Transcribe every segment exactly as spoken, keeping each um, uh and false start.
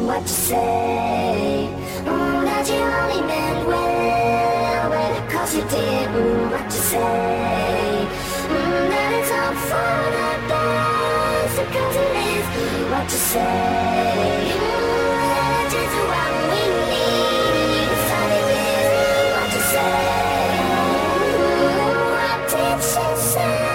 what you say. Mm, that you only meant well, well, cause you did mm, what you say. Mm, that it's all for the best, because it is what you say. Mm, that is what we need, you decided with what you say. Mm, what did she say?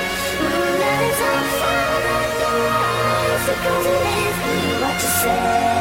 Because it is what you say.